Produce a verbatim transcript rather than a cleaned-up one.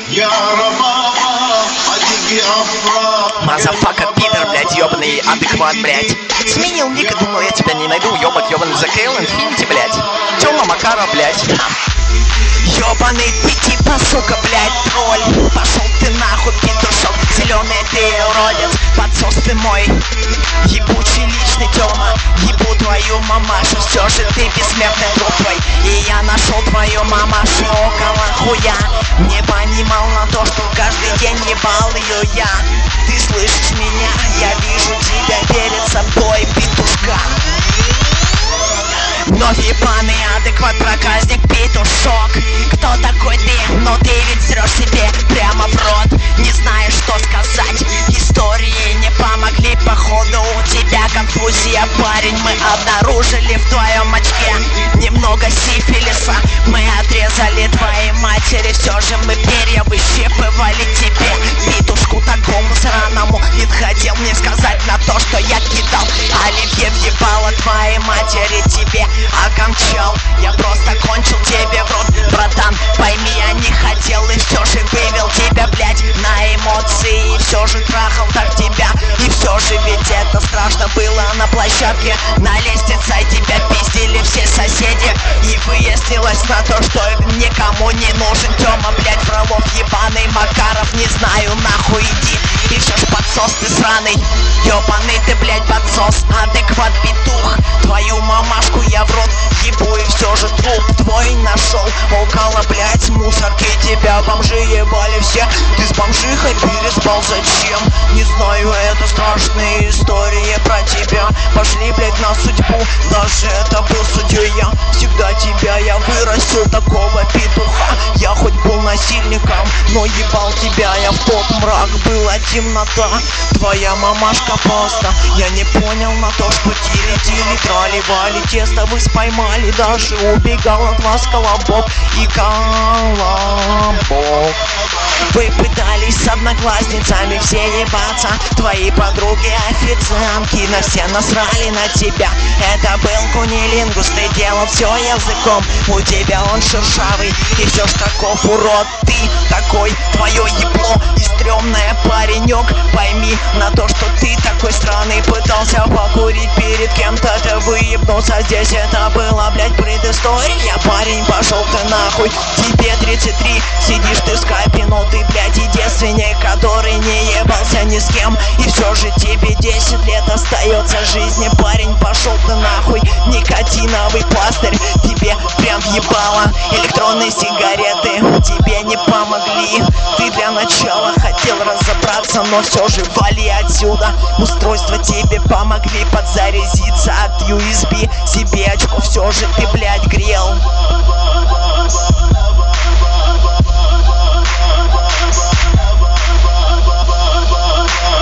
Мазафака, пидор, блядь, ёбаный адекват, блядь. Сменил ник и думал, я тебя не найду, ёбать, ёбаный закрыл инфинити, блядь. Тёма Макаров, блядь. Ёбаный ты типа, сука, блядь, тролль. Пошел ты нахуй, петушок, зеленый ты уродец. Подсос ты мой, ебучий личный Тёма. Ебу твою мамашу, все же ты бессмертный друг твой. И я нашел твою мамашу около хуя. Не понимал на то, что каждый день ебал ее я. Ты слышишь меня, я вижу тебя перед собой, петушка. Но ебаный адекват, проказник, петушок. Кто такой ты? Но ты ведь срёшь себе прямо в рот. Не знаешь, что сказать, истории не помогли. Походу у тебя конфузия, парень. Мы обнаружили в твоем очке немного сифилиса. Мы отрезали твоей матери, все же мы перья выщипывали тебе. Петушку такому сраному ведь хотел мне сказать на то, что я кидал оливье въебало твоей матери тебе. Окончал, я просто кончил тебе в рот, братан. Пойми, я не хотел и все же вывел тебя, блядь, на эмоции. И все же трахал так тебя. И все же ведь это страшно было на площадке. На лестнице тебя пиздили все соседи. И выяснилось на то, что никому не нужен Тёма, блядь, Фролов, ебаный Макаров. Не знаю, нахуй иди. И все ж подсос ты сраный. Ёбаный ты, блядь, подсос, адекват, петух. Твою мамашку я в рот ебу и все же труп твой нашел около, блядь, мусорки. Тебя бомжи ебали все. Ты с бомжихой переспал, зачем? Не знаю, это страшные истории про тебя. Пошли, блядь, на судьбу. Даже это был судьей я. Всегда тебя я вырастил, такого петуха. Я хоть был насильником, но ебал тебя я в тот мрак. Была темнота, твоя мамашка просто. Я не понял на то, что тили-тили, трали-вали. Тесто вы споймали, даже убегал от вас колобок и колобок. Вы пытались с одноклассницами все ебаться. Твои подруги официантки на все насрали на тебя. Это был кунилингус, ты делал все языком. У тебя он шершавый и все ж таков урод. Ты такой, твое ебло и стрёмное, паренек. Пойми на то, что ты такой странный. Пытался покурить перед кем-то, ты выебнулся. Здесь это было, блядь, предыстория. Парень, пошел ты нахуй. Тебе тридцать три, сидишь ты в скайпе, но ты, блядь, единственный, который не ебался ни с кем. И все же тебе десять лет остается жизни. Парень, пошел ты нахуй. Никотиновый пластырь тебе прям въебало. Электронные сигареты тебе не помогли. Ты для начала хотел разобраться, но все же вали отсюда. Устройства тебе помогли подзарядиться от ю эс би. Себе очко все же ты